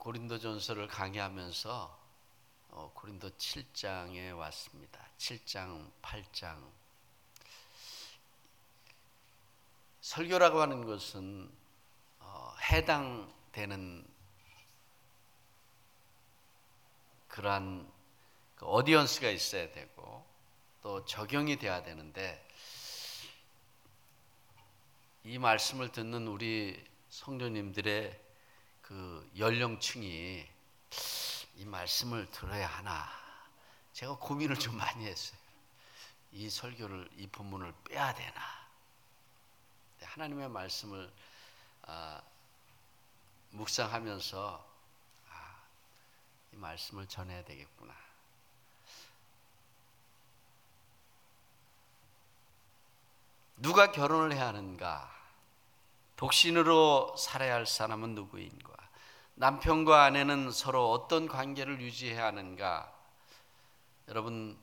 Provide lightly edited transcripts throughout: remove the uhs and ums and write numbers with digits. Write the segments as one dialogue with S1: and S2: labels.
S1: 고린도전서를 강의하면서 고린도 7장에 왔습니다. 7장, 8장. 설교라고 하는 것은 해당되는 그러한 오디언스가 있어야 되고 또 적용이 돼야 되는데, 이 말씀을 듣는 우리 성도님들의 그 연령층이 이 말씀을 들어야 하나, 제가 고민을 좀 많이 했어요. 이 설교를, 이 본문을 빼야 되나. 하나님의 말씀을 묵상하면서 이 말씀을 전해야 되겠구나. 누가 결혼을 해야 하는가? 독신으로 살아야 할 사람은 누구인가? 남편과 아내는 서로 어떤 관계를 유지해야 하는가? 여러분,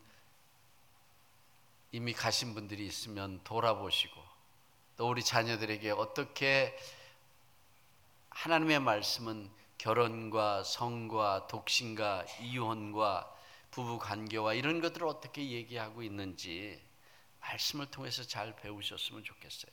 S1: 이미 가신 분들이 있으면 돌아보시고, 또 우리 자녀들에게 어떻게 하나님의 말씀은 결혼과 성과 독신과 이혼과 부부 관계와 이런 것들을 어떻게 얘기하고 있는지 말씀을 통해서 잘 배우셨으면 좋겠어요.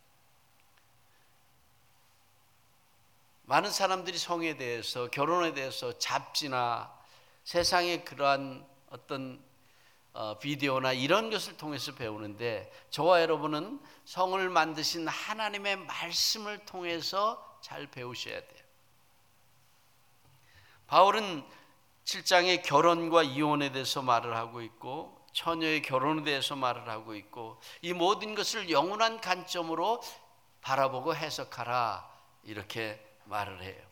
S1: 많은 사람들이 성에 대해서, 결혼에 대해서 잡지나 세상의 그러한 어떤 비디오나 이런 것을 통해서 배우는데, 저와 여러분은 성을 만드신 하나님의 말씀을 통해서 잘 배우셔야 돼요. 바울은 7장에 결혼과 이혼에 대해서 말을 하고 있고, 처녀의 결혼에 대해서 말을 하고 있고, 이 모든 것을 영원한 관점으로 바라보고 해석하라, 이렇게 말을 해요.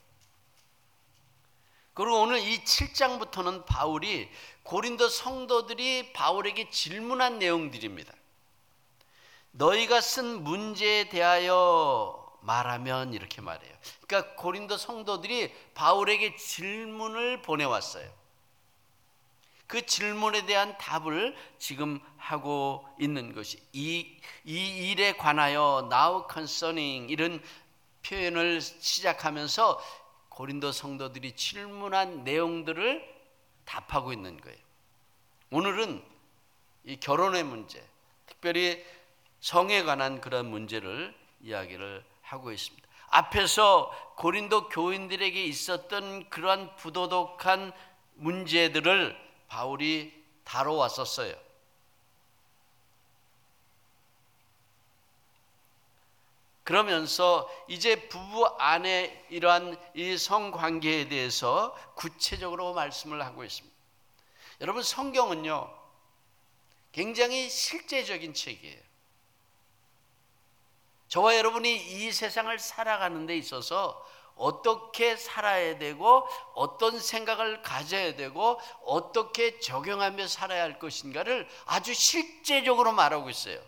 S1: 그리고 오늘 이 7장부터는 바울이 고린도 성도들이 바울에게 질문한 내용들입니다. 너희가 쓴 문제에 대하여 말하면, 이렇게 말해요. 그러니까 고린도 성도들이 바울에게 질문을 보내왔어요. 그 질문에 대한 답을 지금 하고 있는 것이, 이 일에 관하여 now concerning 이런 표현을 시작하면서 고린도 성도들이 질문한 내용들을 답하고 있는 거예요. 오늘은 이 결혼의 문제, 특별히 성에 관한 그런 문제를 이야기를 하고 있습니다. 앞에서 고린도 교인들에게 있었던 그러한 부도덕한 문제들을 바울이 다뤄왔었어요. 그러면서 이제 부부 안에 이러한 이 성관계에 대해서 구체적으로 말씀을 하고 있습니다. 여러분, 성경은요 굉장히 실제적인 책이에요. 저와 여러분이 이 세상을 살아가는 데 있어서 어떻게 살아야 되고, 어떤 생각을 가져야 되고, 어떻게 적용하며 살아야 할 것인가를 아주 실제적으로 말하고 있어요.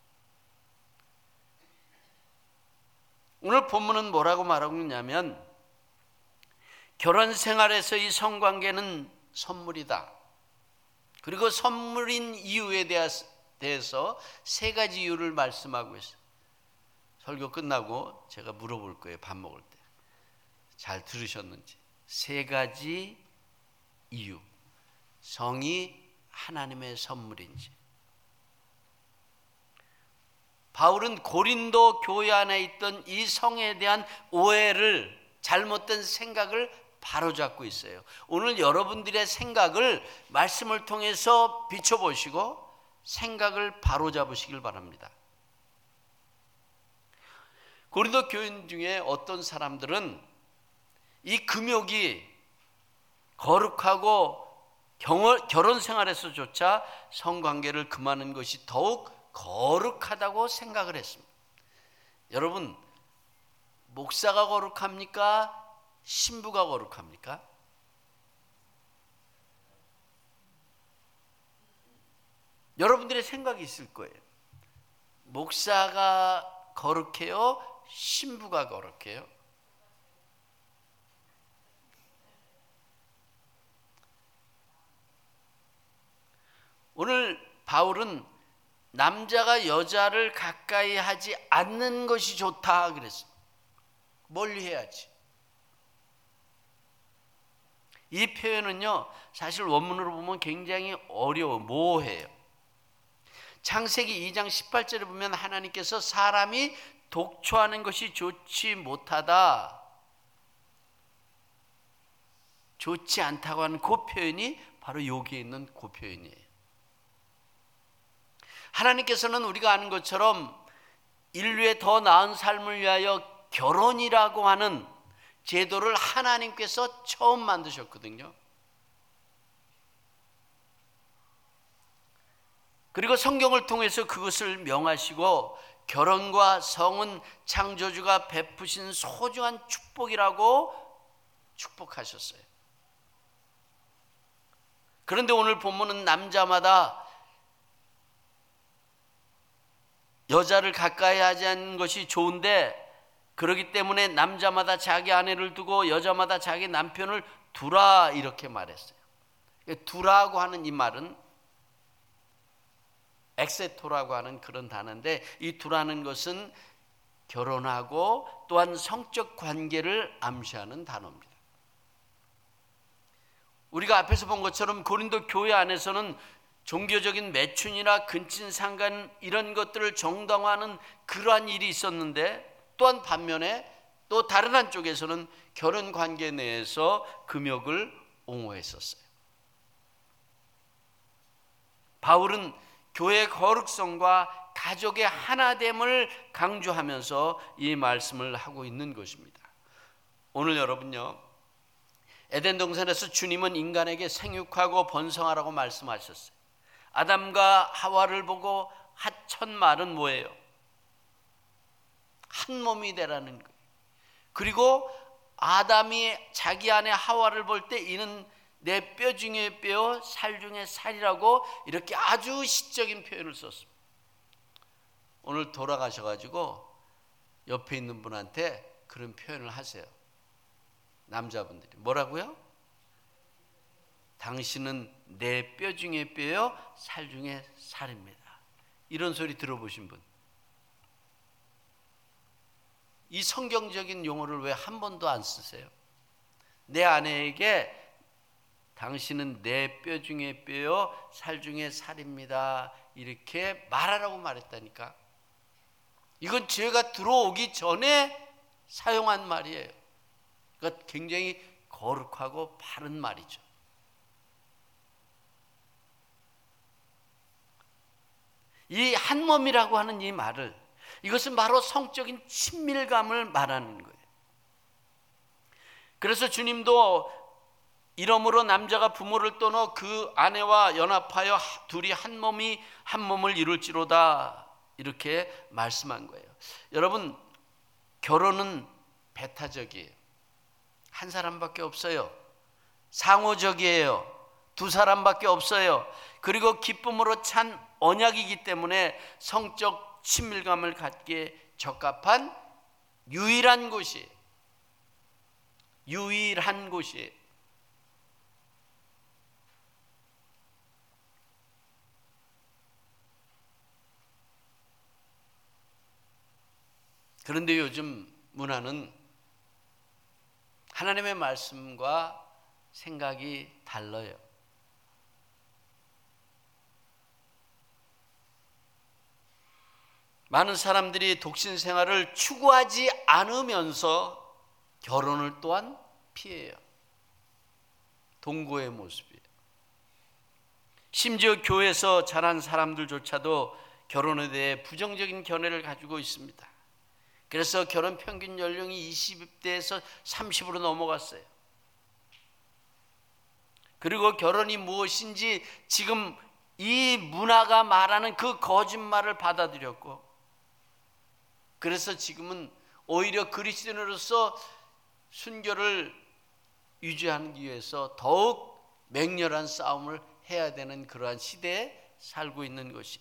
S1: 오늘 본문은 뭐라고 말하고 있냐면, 결혼 생활에서 이 성관계는 선물이다. 그리고 선물인 이유에 대해서 세 가지 이유를 말씀하고 있어요. 설교 끝나고 제가 물어볼 거예요. 밥 먹을 때 잘 들으셨는지. 세 가지 이유, 성이 하나님의 선물인지. 바울은 고린도 교회 안에 있던 이 성에 대한 오해를, 잘못된 생각을 바로잡고 있어요. 오늘 여러분들의 생각을 말씀을 통해서 비춰보시고 생각을 바로잡으시길 바랍니다. 고린도 교인 중에 어떤 사람들은 이 금욕이 거룩하고 결혼 생활에서조차 성관계를 금하는 것이 더욱 거룩하다고 생각을 했습니다. 여러분, 목사가 거룩합니까? 신부가 거룩합니까? 여러분들의 생각이 있을 거예요. 목사가 거룩해요? 신부가 거룩해요? 오늘 바울은 남자가 여자를 가까이 하지 않는 것이 좋다 그랬습니다. 멀리 해야지. 이 표현은요, 사실 원문으로 보면 굉장히 모호해요. 창세기 2장 18절에 보면 하나님께서 사람이 독초하는 것이 좋지 못하다, 좋지 않다고 하는 그 표현이 바로 여기에 있는 그 표현이에요. 하나님께서는 우리가 아는 것처럼 인류의 더 나은 삶을 위하여 결혼이라고 하는 제도를 하나님께서 처음 만드셨거든요. 그리고 성경을 통해서 그것을 명하시고 결혼과 성은 창조주가 베푸신 소중한 축복이라고 축복하셨어요. 그런데 오늘 본문은 남자마다 여자를 가까이 하지 않는 것이 좋은데, 그렇기 때문에 남자마다 자기 아내를 두고 여자마다 자기 남편을 두라 이렇게 말했어요. 두라고 하는 이 말은 엑세토라고 하는 그런 단어인데, 이 두라는 것은 결혼하고 또한 성적 관계를 암시하는 단어입니다. 우리가 앞에서 본 것처럼 고린도 교회 안에서는 종교적인 매춘이나 근친상간 이런 것들을 정당화하는 그러한 일이 있었는데, 또한 반면에 또 다른 한쪽에서는 결혼 관계 내에서 금욕을 옹호했었어요. 바울은 교회의 거룩성과 가족의 하나됨을 강조하면서 이 말씀을 하고 있는 것입니다. 오늘 여러분요, 에덴 동산에서 주님은 인간에게 생육하고 번성하라고 말씀하셨어요. 아담과 하와를 보고 첫 말은 뭐예요? 한 몸이 되라는 거예요. 그리고 아담이 자기 아내 하와를 볼 때 이는 내 뼈 중에 뼈, 살 중에 살이라고 이렇게 아주 시적인 표현을 썼습니다. 오늘 돌아가셔가지고 옆에 있는 분한테 그런 표현을 하세요. 남자분들이 뭐라고요? 당신은 내 뼈 중에 뼈요, 살 중에 살입니다. 이런 소리 들어보신 분? 이 성경적인 용어를 왜 한 번도 안 쓰세요? 내 아내에게 당신은 내 뼈 중에 뼈요, 살 중에 살입니다, 이렇게 말하라고 말했다니까. 이건 죄가 들어오기 전에 사용한 말이에요. 그러니까 굉장히 거룩하고 바른 말이죠. 이 한 몸이라고 하는 이 말을, 이것은 바로 성적인 친밀감을 말하는 거예요. 그래서 주님도 이러므로 남자가 부모를 떠나 그 아내와 연합하여 둘이 한 몸을 이룰지로다 이렇게 말씀한 거예요. 여러분, 결혼은 배타적이에요. 한 사람밖에 없어요. 상호적이에요. 두 사람밖에 없어요. 그리고 기쁨으로 찬 언약이기 때문에 성적 친밀감을 갖기에 적합한 유일한 곳이에요. 유일한 곳이에요. 그런데 요즘 문화는 하나님의 말씀과 생각이 달라요. 많은 사람들이 독신 생활을 추구하지 않으면서 결혼을 또한 피해요. 동거의 모습이에요. 심지어 교회에서 자란 사람들조차도 결혼에 대해 부정적인 견해를 가지고 있습니다. 그래서 결혼 평균 연령이 20대에서 30으로 넘어갔어요. 그리고 결혼이 무엇인지 지금 이 문화가 말하는 그 거짓말을 받아들였고, 그래서 지금은 오히려 그리스도인으로서 순결을 유지하기 위해서 더욱 맹렬한 싸움을 해야 되는 그러한 시대에 살고 있는 것이에요.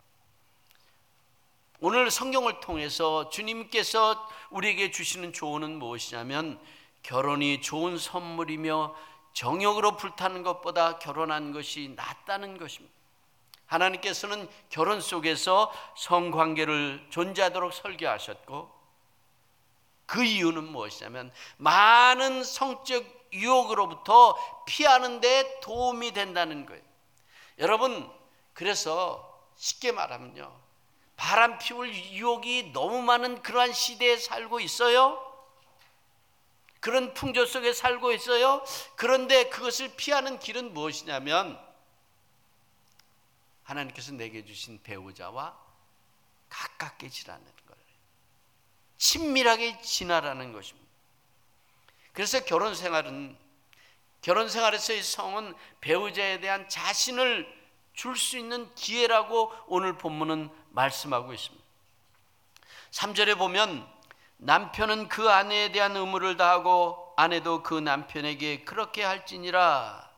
S1: 오늘 성경을 통해서 주님께서 우리에게 주시는 조언은 무엇이냐면, 결혼이 좋은 선물이며 정욕으로 불타는 것보다 결혼한 것이 낫다는 것입니다. 하나님께서는 결혼 속에서 성관계를 존재하도록 설계하셨고, 그 이유는 무엇이냐면 많은 성적 유혹으로부터 피하는 데 도움이 된다는 거예요. 여러분, 그래서 쉽게 말하면요, 바람 피울 유혹이 너무 많은 그러한 시대에 살고 있어요. 그런 풍조 속에 살고 있어요. 그런데 그것을 피하는 길은 무엇이냐면 하나님께서 내게 주신 배우자와 가깝게 지내는 거예요. 친밀하게 지내라는 것입니다. 그래서 결혼 생활에서의 성은 배우자에 대한 자신을 줄 수 있는 기회라고 오늘 본문은 말씀하고 있습니다. 3절에 보면 남편은 그 아내에 대한 의무를 다하고 아내도 그 남편에게 그렇게 할지니라.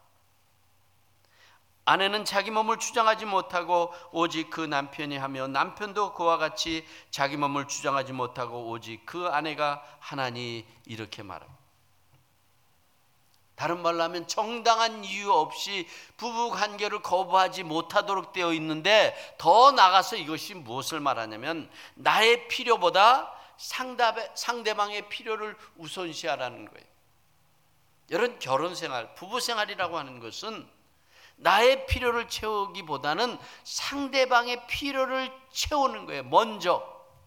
S1: 아내는 자기 몸을 주장하지 못하고 오직 그 남편이 하며 남편도 그와 같이 자기 몸을 주장하지 못하고 오직 그 아내가 하나니, 이렇게 말합니다. 다른 말로 하면 정당한 이유 없이 부부관계를 거부하지 못하도록 되어 있는데, 더 나아가서 이것이 무엇을 말하냐면 나의 필요보다 상대방의 필요를 우선시하라는 거예요. 여러분, 결혼생활, 부부생활이라고 하는 것은 나의 필요를 채우기보다는 상대방의 필요를 채우는 거예요. 먼저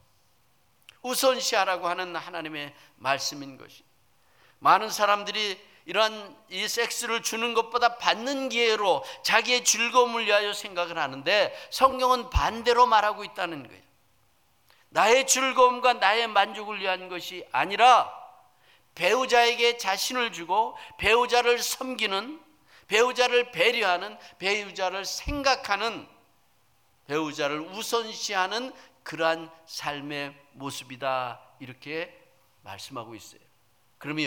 S1: 우선시하라고 하는 하나님의 말씀인 것이. 많은 사람들이 이러한 이 섹스를 주는 것보다 받는 기회로 자기의 즐거움을 위하여 생각을 하는데, 성경은 반대로 말하고 있다는 거예요. 나의 즐거움과 나의 만족을 위한 것이 아니라 배우자에게 자신을 주고 배우자를 섬기는, 배우자를 배려하는, 배우자를 생각하는, 배우자를 우선시하는 그러한 삶의 모습이다, 이렇게 말씀하고 있어요. 그러면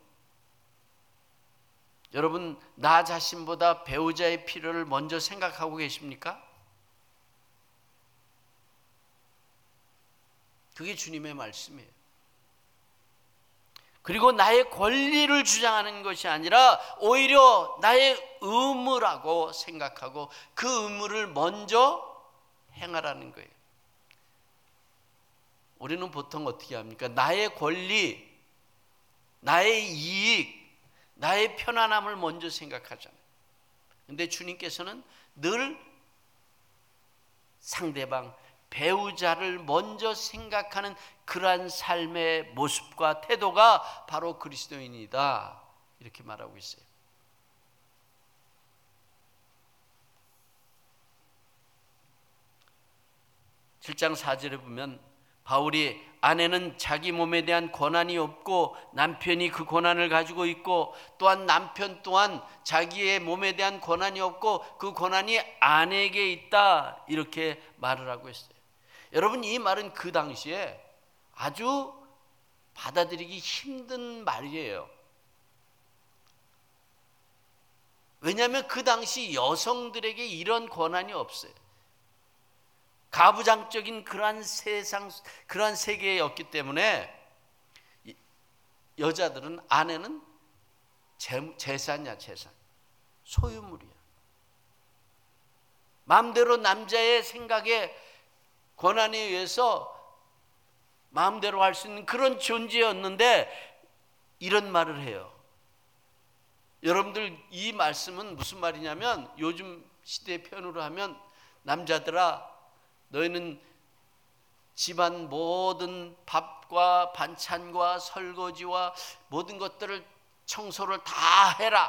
S1: 여러분, 나 자신보다 배우자의 필요를 먼저 생각하고 계십니까? 그게 주님의 말씀이에요. 그리고 나의 권리를 주장하는 것이 아니라 오히려 나의 의무라고 생각하고 그 의무를 먼저 행하라는 거예요. 우리는 보통 어떻게 합니까? 나의 권리, 나의 이익, 나의 편안함을 먼저 생각하잖아요. 그런데 주님께서는 늘 상대방, 배우자를 먼저 생각하는 그러한 삶의 모습과 태도가 바로 그리스도인이다, 이렇게 말하고 있어요. (7장 4절에) 보면 바울이 아내는 자기 몸에 대한 권한이 없고 남편이 그 권한을 가지고 있고, 또한 남편 또한 자기의 몸에 대한 권한이 없고 그 권한이 아내에게 있다, 이렇게 말을 하고 있어요. 여러분, 이 말은 그 당시에 아주 받아들이기 힘든 말이에요. 왜냐하면 그 당시 여성들에게 이런 권한이 없어요. 가부장적인 그러한 세상, 그러한 세계였기 때문에 여자들은, 아내는 재산이야, 재산, 소유물이야. 마음대로 남자의 생각에, 권한에 의해서 마음대로 할 수 있는 그런 존재였는데 이런 말을 해요. 여러분들, 이 말씀은 무슨 말이냐면, 요즘 시대 표현으로 하면, 남자들아, 너희는 집안 모든 밥과 반찬과 설거지와 모든 것들을, 청소를 다 해라.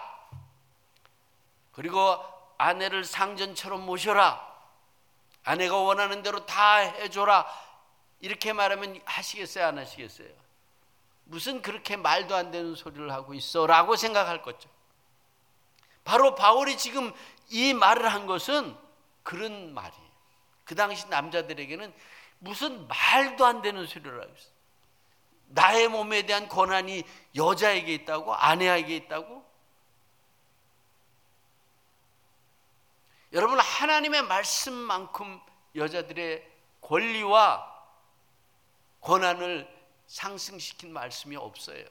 S1: 그리고 아내를 상전처럼 모셔라. 아내가 원하는 대로 다 해줘라. 이렇게 말하면 하시겠어요, 안 하시겠어요? 무슨 그렇게 말도 안 되는 소리를 하고 있어 라고 생각할 거죠. 바로 바울이 지금 이 말을 한 것은 그런 말이에요. 그 당시 남자들에게는 무슨 말도 안 되는 소리를 하고 있어요. 나의 몸에 대한 권한이 여자에게 있다고? 아내에게 있다고? 여러분, 하나님의 말씀만큼 여자들의 권리와 권한을 상승시킨 말씀이 없어요.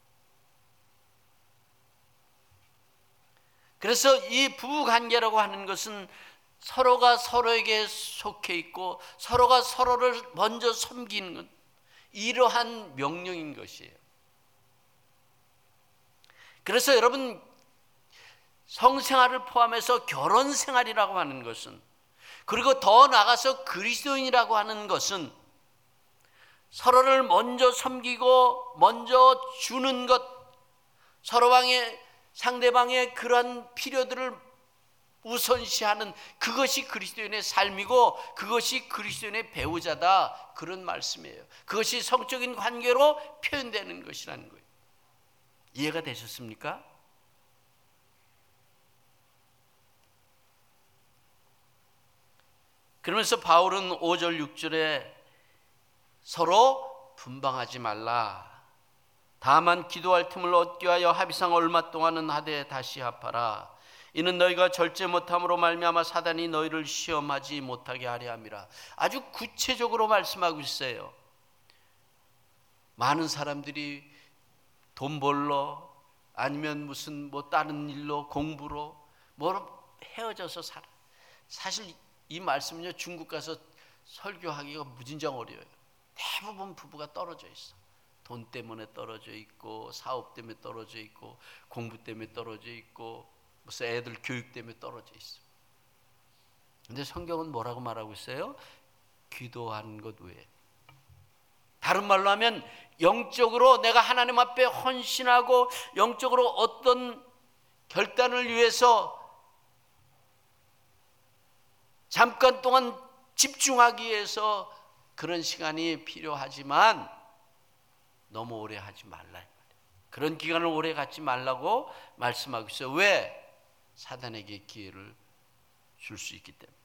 S1: 그래서 이 부부관계라고 하는 것은 서로가 서로에게 속해 있고 서로가 서로를 먼저 섬기는 것, 이러한 명령인 것이에요. 그래서 여러분, 성생활을 포함해서 결혼 생활이라고 하는 것은, 그리고 더 나아가서 그리스도인이라고 하는 것은 서로를 먼저 섬기고 먼저 주는 것, 상대방의 그러한 필요들을 우선시하는 그것이 그리스도인의 삶이고 그것이 그리스도인의 배우자다, 그런 말씀이에요. 그것이 성적인 관계로 표현되는 것이라는 거예요. 이해가 되셨습니까? 그러면서 바울은 5절 6절에 서로 분방하지 말라. 다만 기도할 틈을 얻기 위하여 합의상 얼마 동안은 하되 다시 합하라. 이는 너희가 절제 못함으로 말미암아 사단이 너희를 시험하지 못하게 하려 함이라. 아주 구체적으로 말씀하고 있어요. 많은 사람들이 돈 벌러, 아니면 무슨 다른 일로, 공부로 헤어져서 살아. 사실 이 말씀은요, 중국 가서 설교하기가 무진장 어려워요. 대부분 부부가 떨어져 있어. 돈 때문에 떨어져 있고, 사업 때문에 떨어져 있고, 공부 때문에 떨어져 있고, 무슨 애들 교육 때문에 떨어져 있어. 근데 성경은 뭐라고 말하고 있어요? 기도하는 것 외에. 다른 말로 하면 영적으로 내가 하나님 앞에 헌신하고 영적으로 어떤 결단을 위해서 잠깐 동안 집중하기 위해서 그런 시간이 필요하지만 너무 오래 하지 말라. 그런 기간을 오래 갖지 말라고 말씀하고 있어요. 왜? 사단에게 기회를 줄 수 있기 때문에.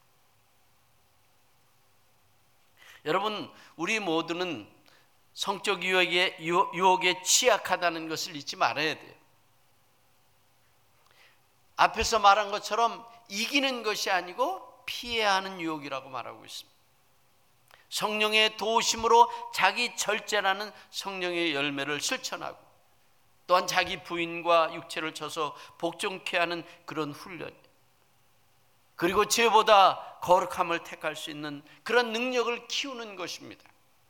S1: 여러분, 우리 모두는 성적 유혹에 취약하다는 것을 잊지 말아야 돼요. 앞에서 말한 것처럼 이기는 것이 아니고 피해야 하는 유혹이라고 말하고 있습니다. 성령의 도우심으로 자기 절제라는 성령의 열매를 실천하고, 또한 자기 부인과 육체를 쳐서 복종케 하는 그런 훈련, 그리고 죄보다 거룩함을 택할 수 있는 그런 능력을 키우는 것입니다.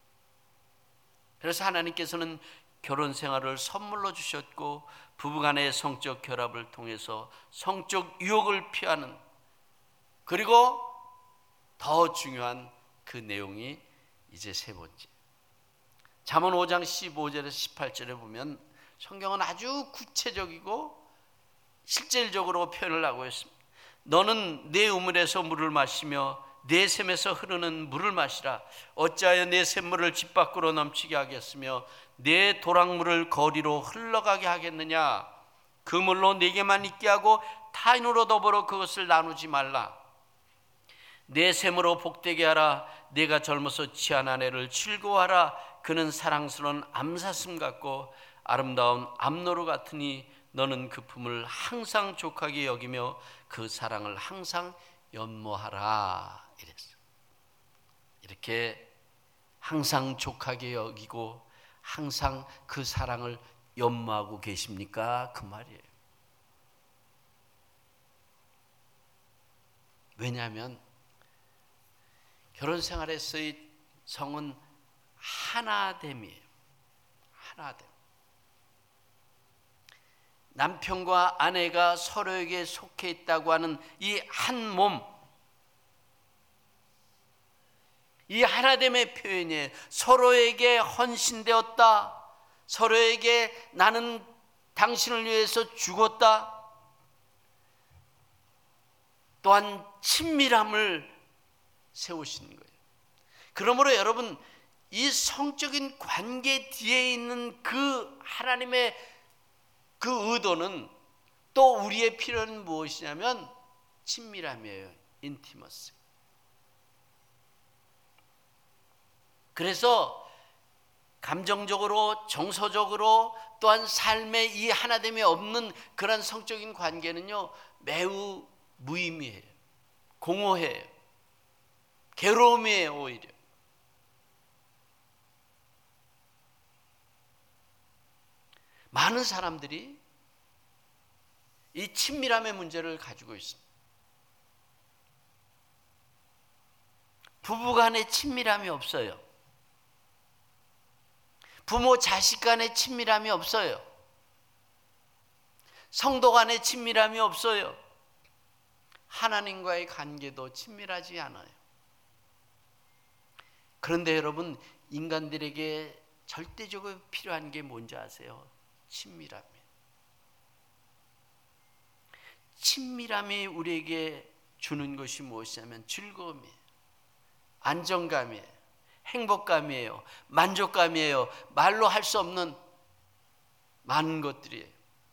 S1: 그래서 하나님께서는 결혼 생활을 선물로 주셨고, 부부간의 성적 결합을 통해서 성적 유혹을 피하는, 그리고 더 중요한 그 내용이 이제 세 번째, 잠언 5장 15절에서 18절에 보면 성경은 아주 구체적이고 실질적으로 표현을 하고 있습니다. 너는 내 우물에서 물을 마시며 내 샘에서 흐르는 물을 마시라. 어찌하여 내 샘물을 집 밖으로 넘치게 하겠으며 내 도랑물을 거리로 흘러가게 하겠느냐. 그 물로 네게만 있게 하고 타인으로 더불어 그것을 나누지 말라. 내 샘으로 복되게 하라. 내가 젊어서 취한 아내를 즐거워하라. 그는 사랑스러운 암사슴 같고 아름다운 암노루 같으니 너는 그 품을 항상 족하게 여기며 그 사랑을 항상 연모하라. 이랬어. 이렇게 항상 족하게 여기고 항상 그 사랑을 연모하고 계십니까? 그 말이에요. 왜냐하면 결혼 생활에서의 성은 하나됨이에요. 하나됨. 남편과 아내가 서로에게 속해 있다고 하는 이 한 몸, 이 하나됨의 표현이에요. 서로에게 헌신되었다. 서로에게 나는 당신을 위해서 죽었다. 또한 친밀함을 세우시는 거예요. 그러므로 여러분, 이 성적인 관계 뒤에 있는 그 하나님의 그 의도는, 또 우리의 필요는 무엇이냐면 친밀함이에요. 인티머시. 그래서 감정적으로, 정서적으로, 또한 삶에 이 하나됨이 없는 그런 성적인 관계는요, 매우 무의미해요. 공허해요. 괴로움이에요. 오히려. 많은 사람들이 이 친밀함의 문제를 가지고 있습니다. 부부 간의 친밀함이 없어요. 부모 자식 간의 친밀함이 없어요. 성도 간의 친밀함이 없어요. 하나님과의 관계도 친밀하지 않아요. 그런데 여러분, 인간들에게 절대적으로 필요한 게 뭔지 아세요? 친밀함이에요. 친밀함이 우리에게 주는 것이 무엇이냐면 즐거움이에요. 안정감이에요. 행복감이에요. 만족감이에요. 말로 할 수 없는 많은 것들이에요.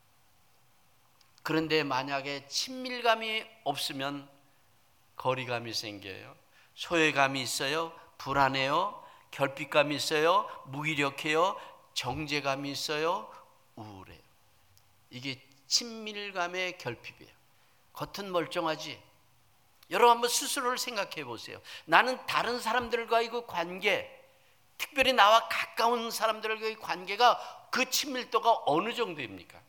S1: 그런데 만약에 친밀감이 없으면 거리감이 생겨요. 소외감이 있어요. 불안해요. 결핍감이 있어요. 무기력해요. 정죄감이 있어요. 우울해요. 이게 친밀감의 결핍이에요. 겉은 멀쩡하지. 여러분 한번 스스로를 생각해 보세요. 나는 다른 사람들과의 그 관계, 특별히 나와 가까운 사람들과의 관계가 그 친밀도가 어느 정도입니까?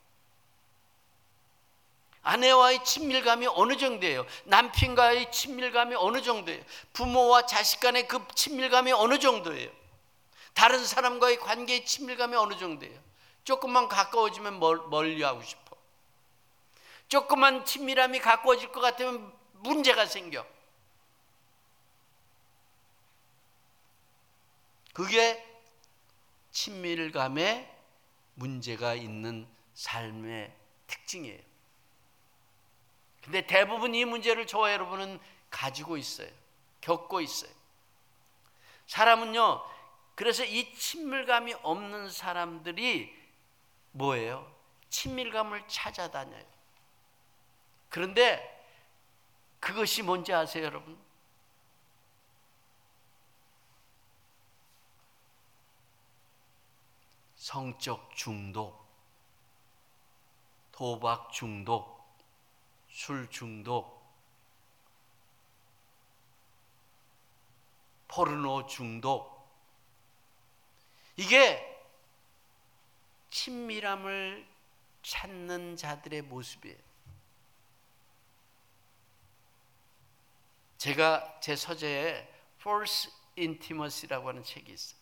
S1: 아내와의 친밀감이 어느 정도예요? 남편과의 친밀감이 어느 정도예요? 부모와 자식 간의 그 친밀감이 어느 정도예요? 다른 사람과의 관계의 친밀감이 어느 정도예요? 조금만 가까워지면 멀리하고 싶어. 조금만 친밀함이 가까워질 것 같으면 문제가 생겨. 그게 친밀감에 문제가 있는 삶의 특징이에요. 근데 대부분 이 문제를 저와 여러분은 가지고 있어요. 겪고 있어요. 사람은요, 그래서 이 친밀감이 없는 사람들이 뭐예요? 친밀감을 찾아다녀요. 그런데 그것이 뭔지 아세요, 여러분? 성적 중독, 도박 중독, 술 중독, 포르노 중독, 이게 친밀함을 찾는 자들의 모습이에요. 제가 제 서재에 False Intimacy라고 하는 책이 있어요.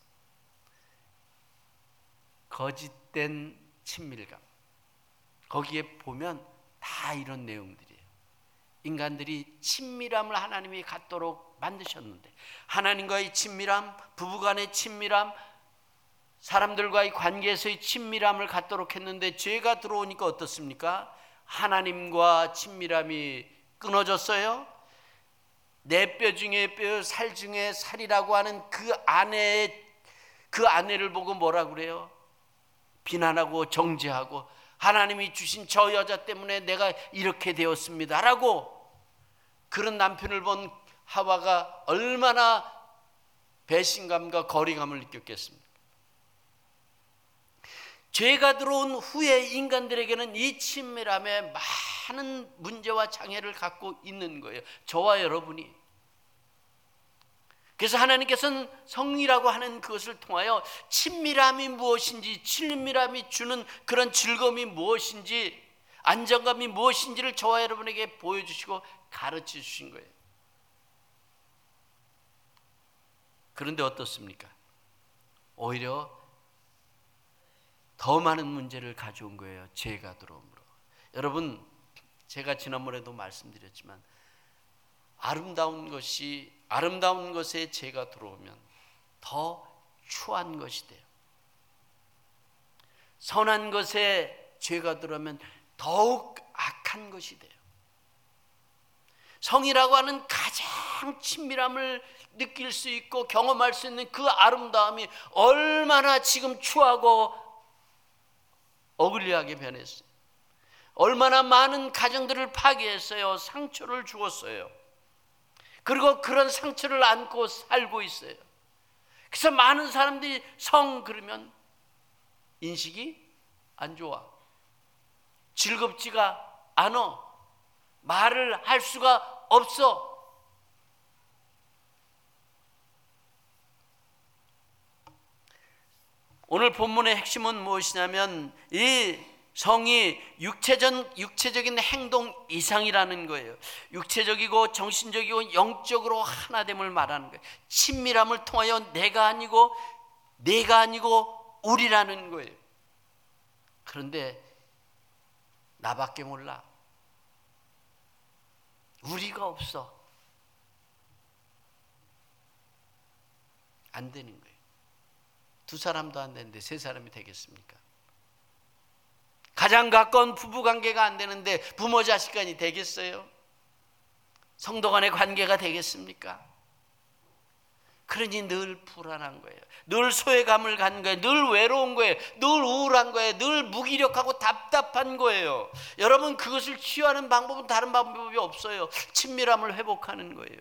S1: 거짓된 친밀감. 거기에 보면 다 이런 내용들이에요. 인간들이 친밀함을 하나님이 갖도록 만드셨는데, 하나님과의 친밀함, 부부간의 친밀함, 사람들과의 관계에서의 친밀함을 갖도록 했는데 죄가 들어오니까 어떻습니까? 하나님과 친밀함이 끊어졌어요. 내 뼈 중에 뼈, 살 중에 살이라고 하는 그 아내를 보고 뭐라 그래요? 비난하고 정죄하고, 하나님이 주신 저 여자 때문에 내가 이렇게 되었습니다 라고. 그런 남편을 본 하와가 얼마나 배신감과 거리감을 느꼈겠습니까? 죄가 들어온 후에 인간들에게는 이 친밀함에 많은 문제와 장애를 갖고 있는 거예요. 저와 여러분이. 그래서 하나님께서는 성이라고 하는 그것을 통하여 친밀함이 무엇인지, 친밀함이 주는 그런 즐거움이 무엇인지, 안정감이 무엇인지를 저와 여러분에게 보여주시고 가르쳐 주신 거예요. 그런데 어떻습니까? 오히려 더 많은 문제를 가져온 거예요. 죄가 들어옴으로. 여러분, 제가 지난번에도 말씀드렸지만 아름다운 것에 죄가 들어오면 더 추한 것이 돼요. 선한 것에 죄가 들어오면 더욱 악한 것이 돼요. 성이라고 하는 가장 친밀함을 느낄 수 있고 경험할 수 있는 그 아름다움이 얼마나 지금 추하고 어글리하게 변했어요. 얼마나 많은 가정들을 파괴했어요. 상처를 주었어요. 그리고 그런 상처를 안고 살고 있어요. 그래서 많은 사람들이 성 그러면 인식이 안 좋아. 즐겁지가 않아. 말을 할 수가 없어. 오늘 본문의 핵심은 무엇이냐면 이 성이 육체적인 행동 이상이라는 거예요. 육체적이고 정신적이고 영적으로 하나됨을 말하는 거예요. 친밀함을 통하여 내가 아니고 우리라는 거예요. 그런데 나밖에 몰라. 우리가 없어. 안 되는 거예요. 두 사람도 안 되는데 세 사람이 되겠습니까? 가장 가까운 부부 관계가 안 되는데 부모 자식 간이 되겠어요? 성도 간의 관계가 되겠습니까? 그러니 늘 불안한 거예요. 늘 소외감을 갖는 거예요. 늘 외로운 거예요. 늘 우울한 거예요. 늘 무기력하고 답답한 거예요. 여러분, 그것을 치유하는 방법은 다른 방법이 없어요. 친밀함을 회복하는 거예요.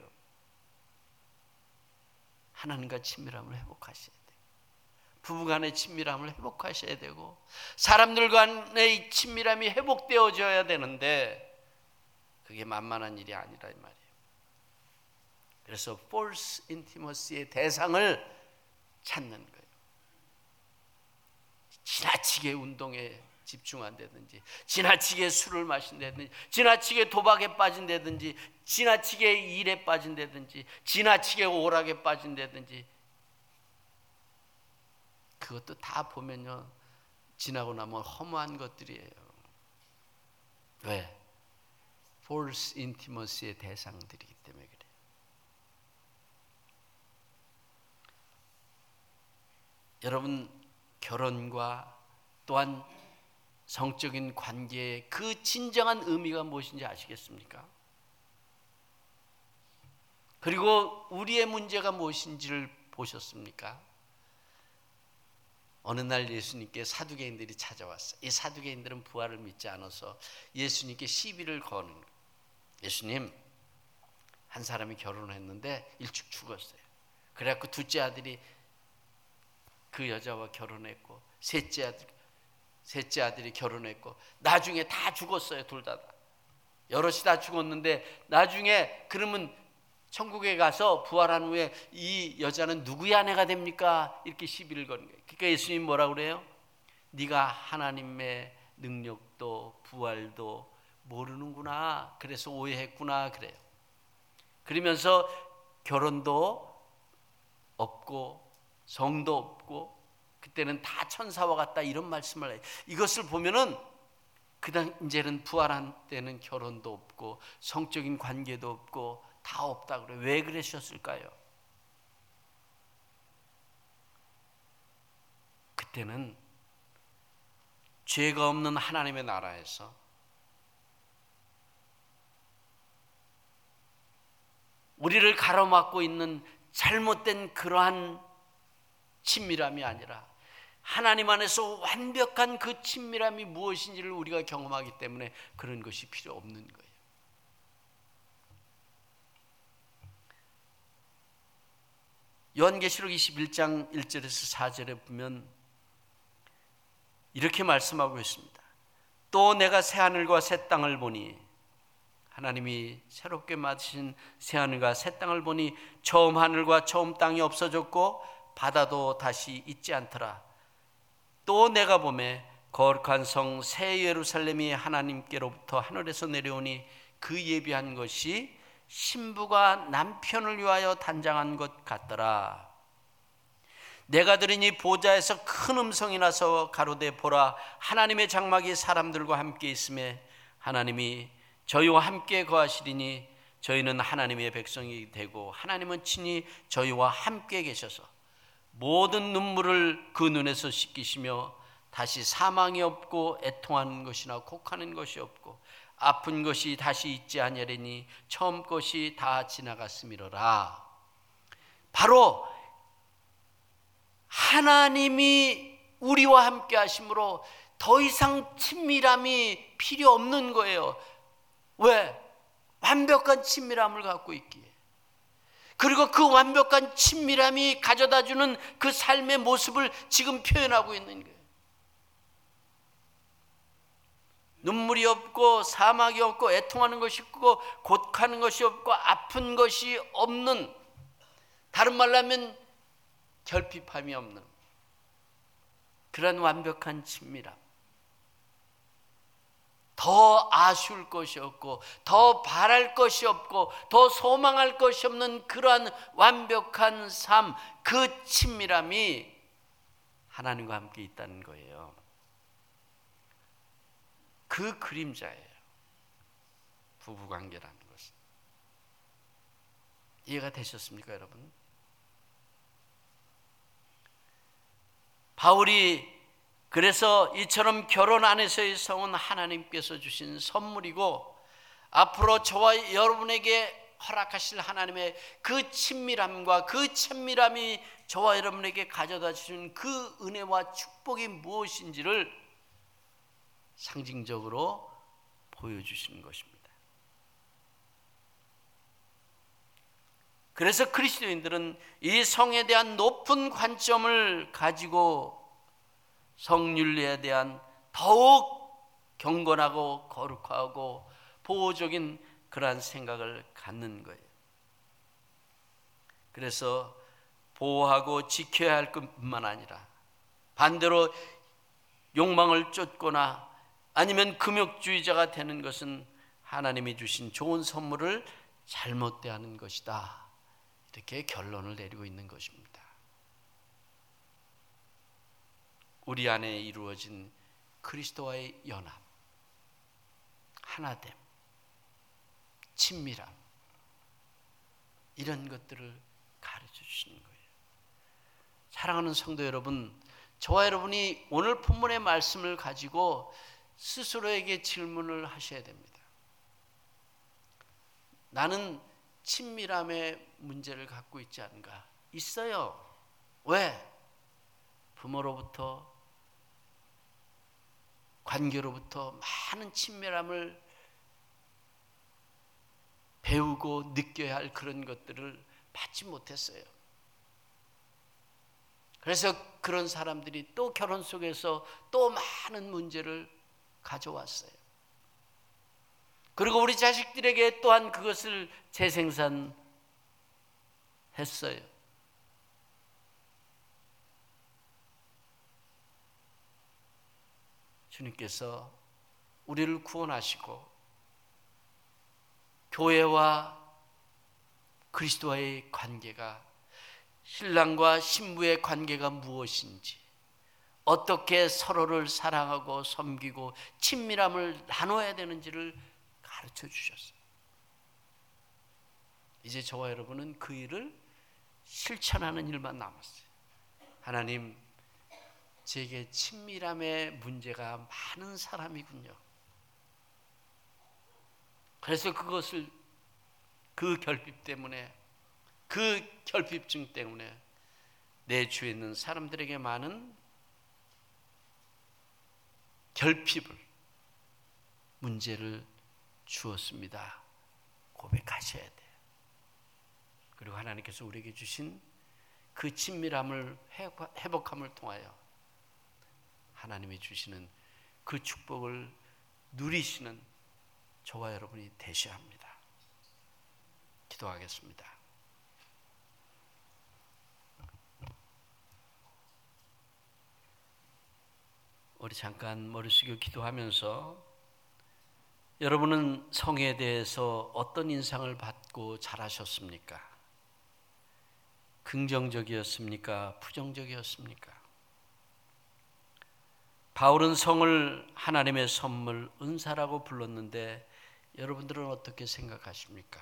S1: 하나님과 친밀함을 회복하셔야 돼요. 부부간의 친밀함을 회복하셔야 되고 사람들 간의 친밀함이 회복되어져야 되는데 그게 만만한 일이 아니라 이 말이에요. 그래서 false intimacy의 대상을 찾는 거예요. 지나치게 운동에 집중한다든지, 지나치게 술을 마신다든지, 지나치게 도박에 빠진다든지, 지나치게 일에 빠진다든지, 지나치게 오락에 빠진다든지, 그것도 다 보면요, 지나고 나면 허무한 것들이에요. 왜? false intimacy의 대상들이기 때문에 그래요. 여러분, 결혼과 또한 성적인 관계의 그 진정한 의미가 무엇인지 아시겠습니까? 그리고 우리의 문제가 무엇인지를 보셨습니까? 어느 날 예수님께 사두개인들이 찾아왔어요. 이 사두개인들은 부활을 믿지 않아서 예수님께 시비를 거는 거예요. 예수님, 한 사람이 결혼했는데 일찍 죽었어요. 그래갖고 둘째 아들이 그 여자와 결혼했고 셋째 아들이 결혼했고 나중에 다 죽었어요. 둘 다. 여럿이 다 죽었는데 나중에 그러면 천국에 가서 부활한 후에 이 여자는 누구의 아내가 됩니까? 이렇게 시비를 거는 거예요. 그러니까 예수님 뭐라고 그래요? 네가 하나님의 능력도 부활도 모르는구나. 그래서 오해했구나 그래요. 그러면서 결혼도 없고 성도 없고 그때는 다 천사와 같다 이런 말씀을 해요. 이것을 보면은 그다음 이제는 부활한 때는 결혼도 없고 성적인 관계도 없고 다 없다 그래요. 왜 그러셨을까요? 그때는 죄가 없는 하나님의 나라에서 우리를 가로막고 있는 잘못된 그러한 친밀함이 아니라 하나님 안에서 완벽한 그 친밀함이 무엇인지를 우리가 경험하기 때문에 그런 것이 필요 없는 거예요. 요한계시록 21장 1절에서 4절에 보면 이렇게 말씀하고 있습니다. 또 내가 새하늘과 새 땅을 보니, 하나님이 새롭게 만드신 새하늘과 새 땅을 보니 처음 하늘과 처음 땅이 없어졌고 바다도 다시 있지 않더라. 또 내가 보매 거룩한 성 새 예루살렘이 하나님께로부터 하늘에서 내려오니 그 예비한 것이 신부가 남편을 위하여 단장한 것 같더라. 내가 들으니 보좌에서 큰 음성이 나서 가로되 보라, 하나님의 장막이 사람들과 함께 있음에 하나님이 저희와 함께 거하시리니 저희는 하나님의 백성이 되고 하나님은 친히 저희와 함께 계셔서 모든 눈물을 그 눈에서 씻기시며 다시 사망이 없고 애통하는 것이나 곡하는 것이 없고 아픈 것이 다시 있지 아니하리니 처음 것이 다 지나갔음이로라. 바로 하나님이 우리와 함께 하심으로 더 이상 친밀함이 필요 없는 거예요. 왜? 완벽한 친밀함을 갖고 있기에. 그리고 그 완벽한 친밀함이 가져다주는 그 삶의 모습을 지금 표현하고 있는 거예요. 눈물이 없고 사막이 없고 애통하는 것이 없고 곡하는 것이 없고 아픈 것이 없는, 다른 말로 하면 결핍함이 없는 그런 완벽한 친밀함. 더 아쉬울 것이 없고 더 바랄 것이 없고 더 소망할 것이 없는 그러한 완벽한 삶, 그 친밀함이 하나님과 함께 있다는 거예요. 그 그림자예요. 부부관계라는 것은. 이해가 되셨습니까, 여러분? 바울이 그래서 이처럼 결혼 안에서의 성은 하나님께서 주신 선물이고 앞으로 저와 여러분에게 허락하실 하나님의 그 친밀함과 그 친밀함이 저와 여러분에게 가져다 주신 그 은혜와 축복이 무엇인지를 상징적으로 보여주시는 것입니다. 그래서 그리스도인들은 이 성에 대한 높은 관점을 가지고 성윤리에 대한 더욱 경건하고 거룩하고 보호적인 그러한 생각을 갖는 거예요. 그래서 보호하고 지켜야 할 것뿐만 아니라 반대로 욕망을 쫓거나 아니면 금욕주의자가 되는 것은 하나님이 주신 좋은 선물을 잘못 대하는 것이다. 이렇게 결론을 내리고 있는 것입니다. 우리 안에 이루어진 그리스도와의 연합, 하나됨, 친밀함, 이런 것들을 가르쳐 주시는 거예요. 사랑하는 성도 여러분, 저와 여러분이 오늘 본문의 말씀을 가지고 스스로에게 질문을 하셔야 됩니다. 나는 친밀함의 문제를 갖고 있지 않은가? 있어요. 왜? 부모로부터, 관계로부터 많은 친밀함을 배우고 느껴야 할 그런 것들을 받지 못했어요. 그래서 그런 사람들이 또 결혼 속에서 또 많은 문제를 가져왔어요. 그리고 우리 자식들에게 또한 그것을 재생산했어요. 주님께서 우리를 구원하시고 교회와 그리스도와의 관계가, 신랑과 신부의 관계가 무엇인지, 어떻게 서로를 사랑하고 섬기고 친밀함을 나눠야 되는지를 가르쳐 주셨어요. 이제 저와 여러분은 그 일을 실천하는 일만 남았어요. 하나님, 제게 친밀함의 문제가 많은 사람이군요. 그래서 그것을 그 결핍 때문에, 그 결핍증 때문에 내 주위에 있는 사람들에게 많은 결핍을, 문제를 주었습니다. 고백하셔야 돼요. 그리고 하나님께서 우리에게 주신 그 친밀함을 회복함을 통하여 하나님이 주시는 그 축복을 누리시는 저와 여러분이 되셔야 합니다. 기도하겠습니다. 우리 잠깐 머리 숙여 기도하면서 여러분은 성에 대해서 어떤 인상을 받고 자라셨습니까? 긍정적이었습니까? 부정적이었습니까? 바울은 성을 하나님의 선물, 은사라고 불렀는데 여러분들은 어떻게 생각하십니까?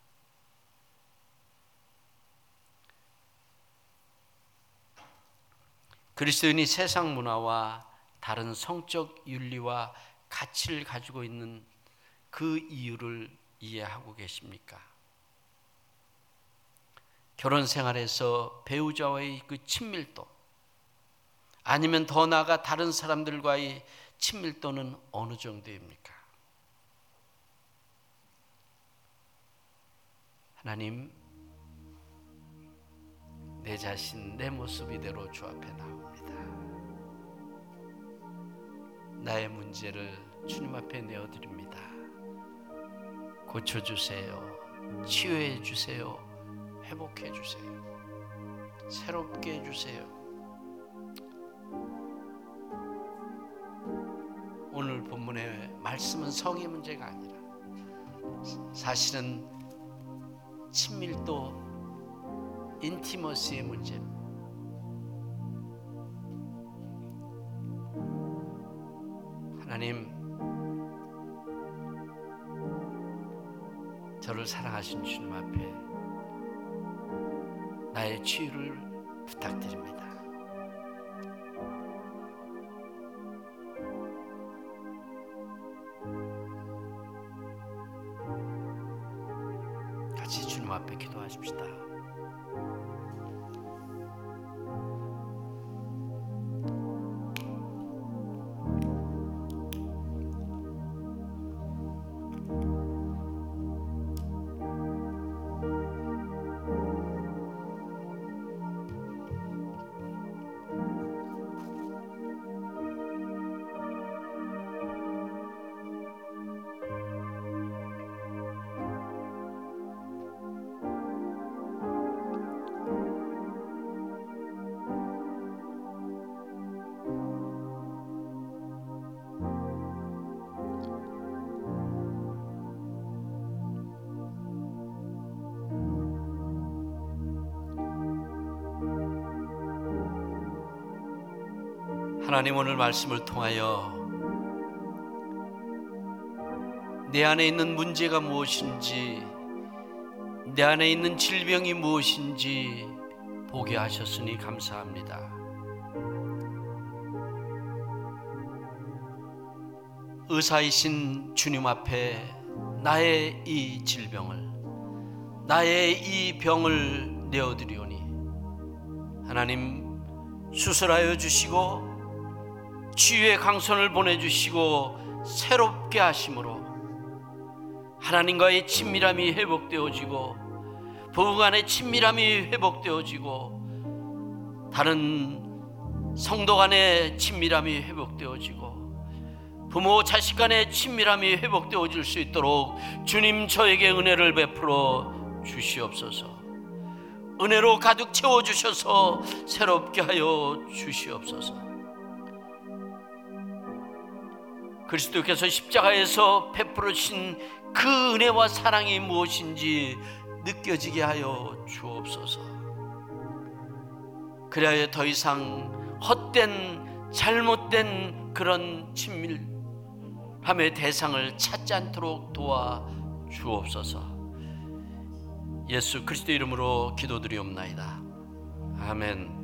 S1: 그리스도인이 세상 문화와 다른 성적 윤리와 가치를 가지고 있는 그 이유를 이해하고 계십니까? 결혼 생활에서 배우자와의 그 친밀도, 아니면 더 나아가 다른 사람들과의 친밀도는 어느 정도입니까? 하나님, 내 자신, 내 모습 이대로 주 앞에 나옵니다. 나의 문제를 주님 앞에 내어드립니다. 고쳐주세요. 치유해 주세요. 회복해 주세요. 새롭게 해주세요. 오늘 본문의 말씀은 성의 문제가 아니라 사실은 친밀도, 인티머시의 문제. 하나님, 저를 사랑하신 주님 앞에 나의 치유를 부탁드립니다. 같이 주님 앞에 기도하십시다. 하나님, 오늘 말씀을 통하여 내 안에 있는 문제가 무엇인지, 내 안에 있는 질병이 무엇인지 보게 하셨으니 감사합니다. 의사이신 주님 앞에 나의 이 질병을, 나의 이 병을 내어드리오니 하나님 수술하여 주시고 치유의 강선을 보내주시고 새롭게 하심으로 하나님과의 친밀함이 회복되어지고 부부간의 친밀함이 회복되어지고 다른 성도 간의 친밀함이 회복되어지고 부모 자식 간의 친밀함이 회복되어질 수 있도록 주님 저에게 은혜를 베풀어 주시옵소서. 은혜로 가득 채워주셔서 새롭게 하여 주시옵소서. 그리스도께서 십자가에서 베풀으신 그 은혜와 사랑이 무엇인지 느껴지게 하여 주옵소서. 그래야 더 이상 헛된 잘못된 그런 친밀함의 대상을 찾지 않도록 도와 주옵소서. 예수 그리스도 이름으로 기도드리옵나이다. 아멘.